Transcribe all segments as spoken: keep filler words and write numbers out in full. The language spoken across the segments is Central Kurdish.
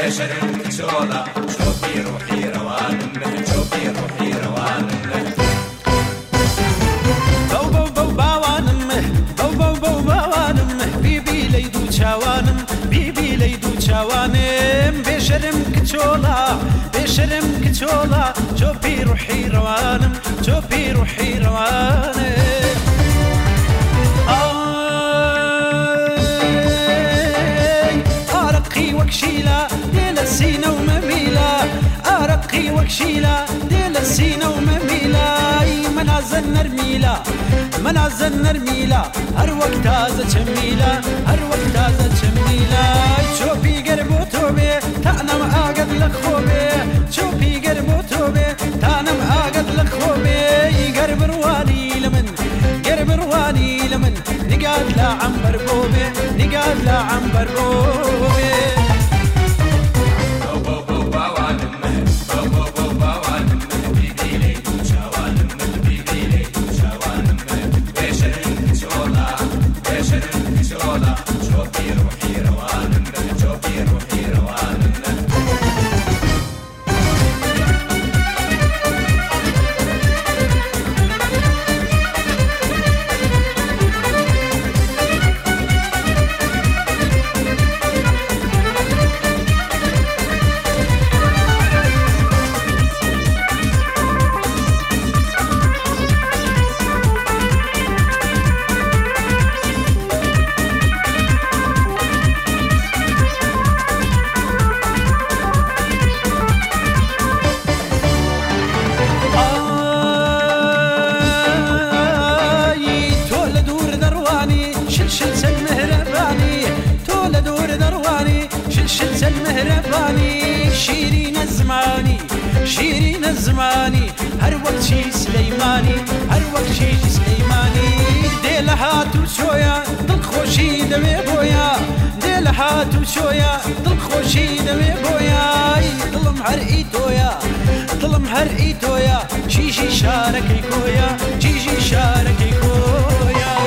بشرم كشولا شوفي روحي روانم شوفي روحي روانم بو بو بو باوانم بو بو بو باوانم بيبي ليدو چاوانم بيبي ليدو چاوانم بشرم كشولا بشرم كشولا شوفي روحي روانم شوفي روحي روانم وكشيلة ديال السينة ومميلة أرقي وكشيلة ديال السينة ومميلة منازل نرميلة منازل نرميلة هر وقت هذا جميلة هر وقت هذا جميلة شوفي قربو توبي تأنم آقد لخوبي شوفي قربو توبي تأنم آقد لخوبي قرب رواني لمن قرب رواني لمن نقاد لا عنبر بوبي نقاد لا عنبر بوبي المهرباني شيرين الزماني شيرين الزماني هر وقت شي سليماني هر وقت شي سليماني ديل هاتو شويا دل خوشي دمي بويا ديل هاتو شويا دل خوشي دمي بويا ظلم هرقيتويا ظلم هرقيتويا شي شي شاركي كويا شي شي شاركي كويا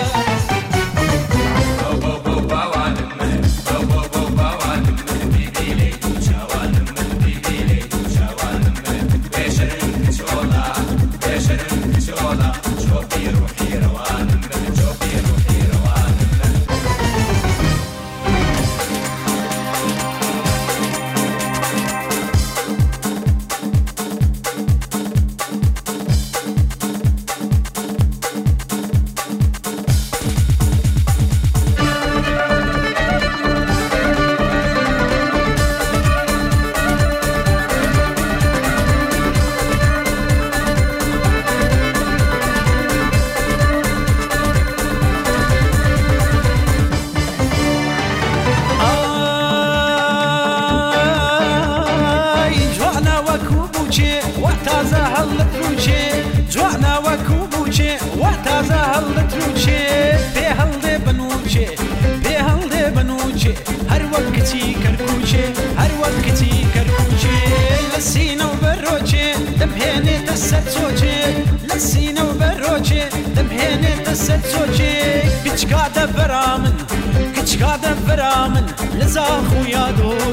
وتازه هالتروچه جوانا وكوبوچه وتازه هالتروچه به هالده بنوچه به هالده بنوچه هر وقتی کرکوچه هر وقتی کرکوچه لسینه و بروچه دمهنه تسچوچه لسینه و بروچه دمهنه تسچوچه کچکاده برامن کچکاده برامن لزا خویا دو